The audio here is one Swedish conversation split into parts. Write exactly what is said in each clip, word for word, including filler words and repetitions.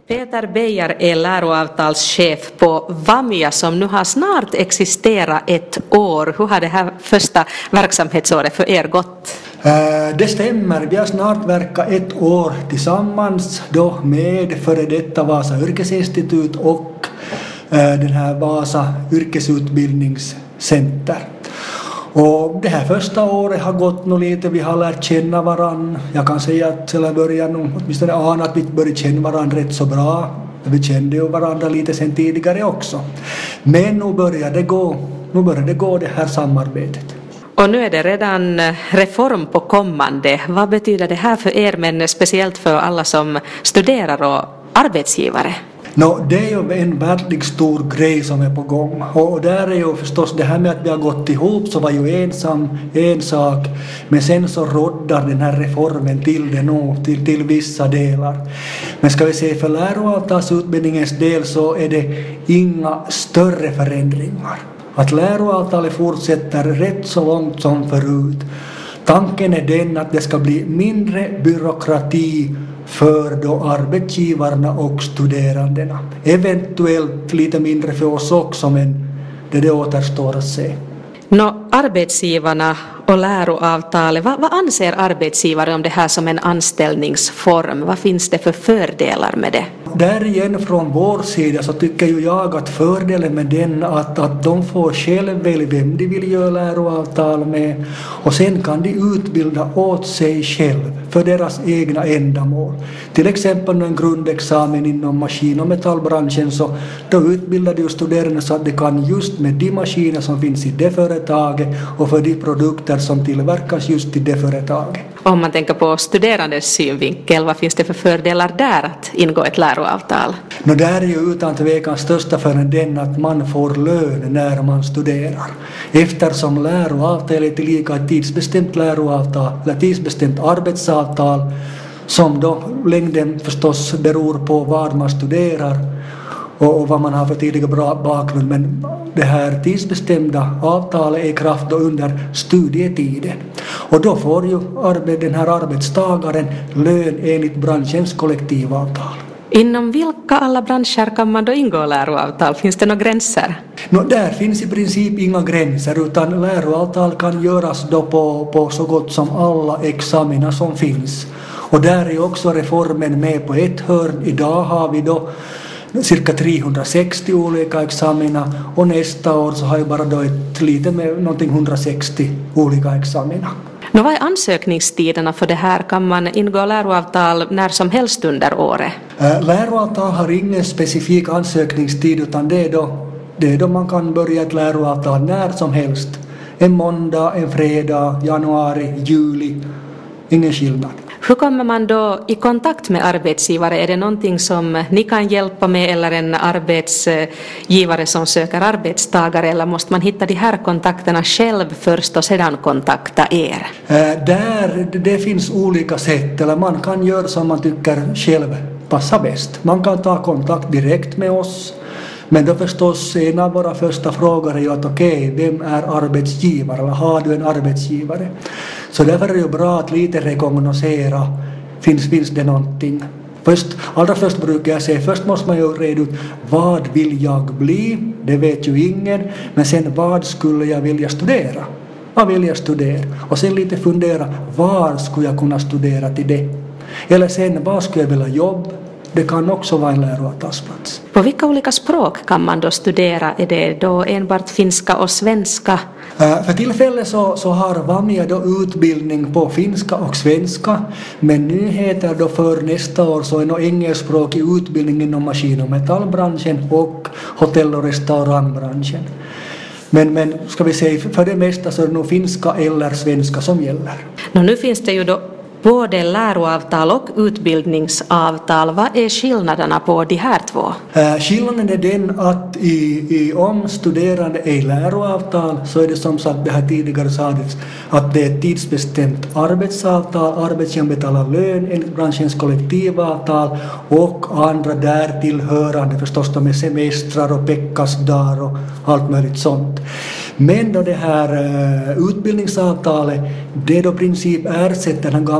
Peter Beijer är läroavtalschef på Vamia som nu har snart existerat ett år. Hur har det här första verksamhetsåret för er gått? Det stämmer, vi har snart verkat ett år tillsammans då med före detta Vasa yrkesinstitut och den här Vasa yrkesutbildningscenter. Och det här första året har gått nog lite, vi har lärt känna varann. Jag kan säga att till början åtminstone ana att vi började känna varann rätt så bra. Vi kände ju varandra lite sen tidigare också. Men nu börjar det gå, nu börjar det gå det här samarbetet. Och nu är det redan reform på kommande. Vad betyder det här för er, men speciellt för alla som studerar och arbetsgivare? No, det är ju en verkligt stor grej som är på gång. Och där är ju förstås det här med att vi har gått ihop så var ju ensam en sak. Men sen så roddar den här reformen till det nog, till, till vissa delar. Men ska vi se för läroavtalsutbildningens del så är det inga större förändringar. Att läroavtalet fortsätter rätt så långt som förut. Tanken är den att det ska bli mindre byråkrati för då arbetsgivarna och studerandena. Eventuellt lite mindre för oss också, men det, det återstår att se. Nå, arbetsgivarna och läroavtalet, vad, vad anser arbetsgivare om det här som en anställningsform? Vad finns det för fördelar med det? Där igen från vår sida så tycker ju jag att fördelen med den att, att de får själv välja vem de vill göra läroavtal med och sen kan de utbilda åt sig själv för deras egna ändamål. Till exempel en grundexamen inom maskin- och metallbranschen så då utbildar de studerande så att de kan just med de maskiner som finns i det företaget och för de produkter som tillverkas just i det företaget. Om man tänker på studerandes synvinkel, vad finns det för fördelar där att ingå ett läroavtal? No, där är ju utan tvekan största fördelen den att man får lön när man studerar. Eftersom läroavtalet är lika ett tidsbestämt läroavtal, eller tidsbestämt arbetsavtal som då längden förstås beror på vad man studerar och, och vad man har för tidigare bra bakgrund. Men det här tidsbestämda avtalet är i kraft under studietiden. Och då får ju den här arbetstagaren lön enligt branschens kollektivavtal. Inom vilka alla branscher kan man då ingå läroavtal? Finns det några gränser? No, där finns i princip inga gränser utan läroavtal kan göras då på, på så gott som alla examina som finns. Och där är också reformen med på ett hörn. Idag har vi då cirka trehundrasextio olika examina och nästa år så har jag bara då ett lite med någonting hundrasextio olika examina. Nå, vad är ansökningstiderna för det här? Kan man ingå läroavtal när som helst under året? Äh, läroavtal har ingen specifik ansökningstid utan det är, då, det är då man kan börja ett läroavtal när som helst. En måndag, en fredag, januari, juli, ingen skillnad. Hur kommer man då i kontakt med arbetsgivare? Är det någonting som ni kan hjälpa med eller en arbetsgivare som söker arbetstagare eller måste man hitta de här kontakterna själv först och sedan kontakta er? Äh, där det finns olika sätt eller man kan göra som man tycker själv passar bäst. Man kan ta kontakt direkt med oss. Men då förstås en av våra första frågor är ju att okej, okay, vem är arbetsgivare eller har du en arbetsgivare? Så därför är det ju bra att lite rekognosera, finns, finns det någonting? Först, allra först brukar jag säga, först måste man ju reda ut vad vill jag bli? Det vet ju ingen. Men sen vad skulle jag vilja studera? Vad vill jag studera? Och sen lite fundera, var skulle jag kunna studera till det? Eller sen, vad skulle jag vilja jobba? Det kan också vara en läroavtalsplats. På vilka olika språk kan man då studera? Är det då enbart finska och svenska? Uh, för tillfället så, så har Vamia då utbildning på finska och svenska. Men nyheter då för nästa år så är nog engelskspråkig utbildning inom maskin- och metallbranschen och hotell- och restaurangbranschen. Men, men ska vi säga, för det mesta så är det nog finska eller svenska som gäller. Nå, nu finns det ju då både läroavtal och utbildningsavtal. Vad är skillnaderna på de här två? Äh, skillnaden är den att i, i om studerande är läroavtal så är det som sagt det här tidigare sades att det är ett tidsbestämt arbetsavtal, arbetsgivaren betalar lön enligt branschens kollektivavtal och andra där tillhörande förstås de är semestrar och veckasdagar och allt möjligt sånt. Men då det här uh, utbildningsavtalet det då princip ersätter den gamla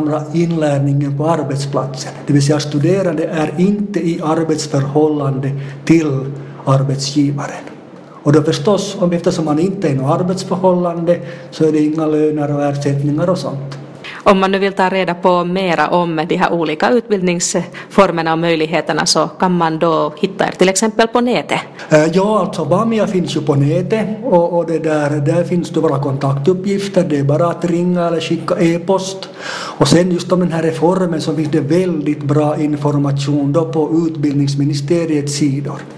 kontra inlärningen på arbetsplatsen. Det vill säga studerande är inte i arbetsförhållande till arbetsgivaren. Och då förstås, om eftersom man inte är i något arbetsförhållande så är det inga löner och ersättningar och sånt. Om man nu vill ta reda på mera om de här olika utbildningsformerna och möjligheterna så kan man då hitta er till exempel på nätet? Ja, alltså Bamia finns ju på nätet och, och det där, där finns det våra kontaktuppgifter. Det är bara att ringa eller skicka e-post. Och sen just om den här reformen så finns det väldigt bra information då på utbildningsministeriets sidor.